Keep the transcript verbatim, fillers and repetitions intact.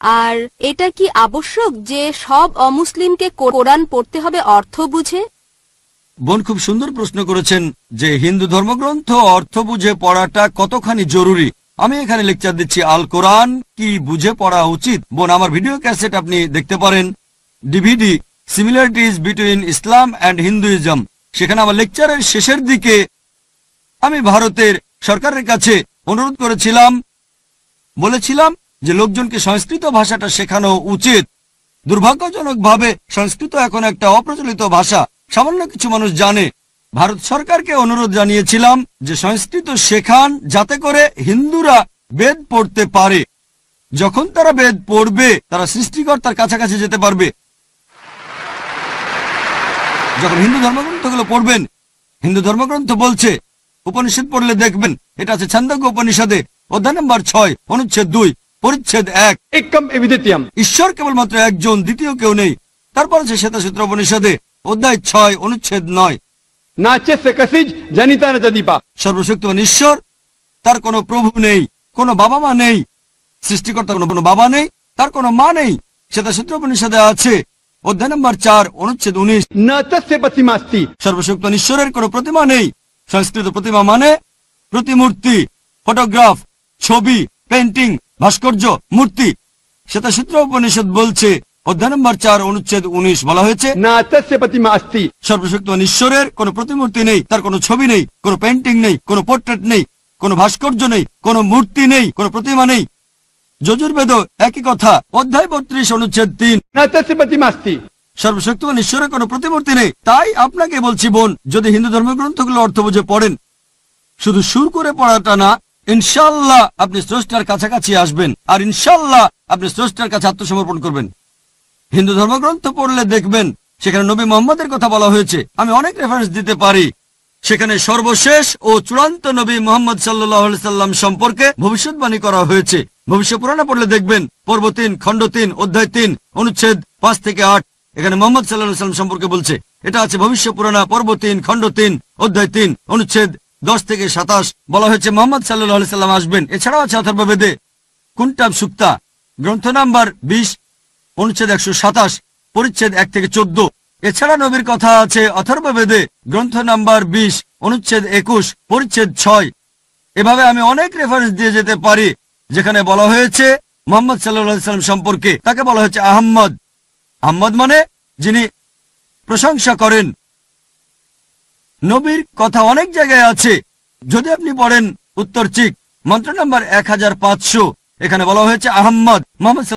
আর এটা কি আবশ্যক যে সব অমুসলিমকে কোরআন পড়তে হবে অর্থ বুঝে? বোন খুব সুন্দর প্রশ্ন করেছেন যে হিন্দু ধর্মগ্রন্থ অর্থ বুঝে পড়াটা কতখানি জরুরি। আমি এখানে লেকচার দিচ্ছি আল কোরআন কি বুঝে পড়া উচিত। বোন, আমার ভিডিও ক্যাসেট আপনি দেখতে পারেন, DVD similarities between Islam and Hinduism. সেখানে আমার লেকচারের শেষের দিকে আমি ভারতের সরকারের কাছে অনুরোধ করেছিলাম, বলেছিলাম যে লোকজনকে সংস্কৃত ভাষাটা শেখানো উচিত। দুর্ভাগ্যজনকভাবে সংস্কৃত এখন একটা অপ্রচলিত ভাষা, সামান্য কিছু মানুষ জানে। ভারত সরকারকে অনুরোধ জানিয়েছিলাম যে সংস্কৃত শেখান যাতে করে হিন্দুরা বেদ পড়তে পারে। যখন তারা বেদ পড়বে তারা সৃষ্টিকর্তার কাছাকাছি যেতে পারবে। যখন হিন্দু ধর্মগ্রন্থগুলো পড়বেন, হিন্দু ধর্মগ্রন্থ বলছে, উপনিষদ পড়লে দেখবেন, এটা আছে ছান্দোগ্য উপনিষদে অধ্যায় নম্বর ছয় অনুচ্ছেদ দুই পরিচ্ছেদ এক, ঈশ্বর কেবলমাত্র একজন, দ্বিতীয় কেউ নেই। তারপর আছে শ্বেতাসূত্র উপনিষদে অধ্যায় ছয় অনুচ্ছেদ নয়, সর্বশক্তিমান ঈশ্বর, তার কোনো প্রভু নেই, কোনো বাবা মা নেই, সৃষ্টিকর্তার কোনো বাবা নেই, তার কোনো মা নেই। শ্বেতাসূত্র উপনিষদে আছে অধ্যায় নম্বর চার অনুচ্ছেদ উনিশ, সর্বশক্তিমান ঈশ্বরের কোনো প্রতিমা নেই। সংস্কৃত প্রতিমা মানে প্রতিমূর্তি, ফটোগ্রাফ, ছবি, পেন্টিং, ভাস্কর্য, মূর্তি। শ্বেতাসূত্র উপনিষদ বলছে অধ্যায় নম্বর চার অনুচ্ছেদ উনিশ বলা হয়েছে সর্বশক্তিমান ঈশ্বরের কোনো প্রতিমূর্তি নেই, তার কোনো ছবি নেই, কোনো পেন্টিং নেই, কোনো পোর্ট্রেট নেই, কোনো ভাস্কর্য নেই, কোনো মূর্তি নেই, কোনো প্রতিমা নেই। যজুর্বেদ একই কথা, অধ্যায় বত্রিশ অনুচ্ছেদ তিন, সর্বশক্তিমান ঈশ্বরের কোনো প্রতিমূর্তি নেই। তাই আপনাকে বলছি বোন, যদি হিন্দু ধর্মগ্রন্থগুলো অর্থ বুঝে পড়েন, শুধু সুর করে পড়াটা না, ইনশাল্লাহ আপনি স্রষ্টার কাছাকাছি আসবেন, আর ইনশাল্লাহ আপনি স্রষ্টার কাছে আত্মসমর্পণ করবেন। হিন্দু ধর্মগ্রন্থ পড়লে দেখবেন সেখানে নবী মোহাম্মদের কথা বলা হয়েছে। আমি অনেক রেফারেন্স দিতে পারি। সেখানে সর্বশেষ ও চূড়ান্ত নবী মোহাম্মদ সাল্লাল্লাহু আলাইহি সাল্লাম সম্পর্কে ভবিষ্যৎবাণী করা হয়েছে। ভবিষ্য পুরাণে পড়লে দেখবেন পর্ব তিন খণ্ড তিন অধ্যায় তিন অনুচ্ছেদ পাঁচ থেকে আট, এখানে মোহাম্মদ সাল্লাল্লাহু আলাইহি সাল্লাম সম্পর্কে বলছে। এটা আছে ভবিষ্য পুরাণ পর্ব তিন খণ্ড তিন অধ্যায় তিন অনুচ্ছেদ দশ থেকে সাতাশ, বলা হয়েছে মোহাম্মদ সাল্লাল্লাহু আলাইহি সাল্লাম আসবেন। এছাড়াও আছে অথর্ববেদে কুন্টাব সুক্তা গ্রন্থ নাম্বার বিশ অনুচ্ছেদ একশো সাতাশ পরিচ্ছেদ এক থেকে চোদ্দ। এছাড়া নবীর কথা আছে অথর্ববেদে গ্রন্থ নাম্বার বিশ অনুচ্ছেদ একুশ পরিচ্ছেদ ছয়। এভাবে আমি অনেক রেফারেন্স দিয়ে যেতে পারি যেখানে বলা হয়েছে মোহাম্মদ সাল্লাল্লাহু আলাইহি সাল্লাম সম্পর্কে, তাকে বলা হয়েছে আহম্মদ। আহম্মদ মানে যিনি প্রশংসা করেন। নবীর কথা অনেক জায়গায় আছে। যদি আপনি পড়েন উত্তর চিক মন্ত্র নাম্বার এক হাজার পাঁচশো, এখানে বলা হয়েছে আহম্মদ মোহাম্মদ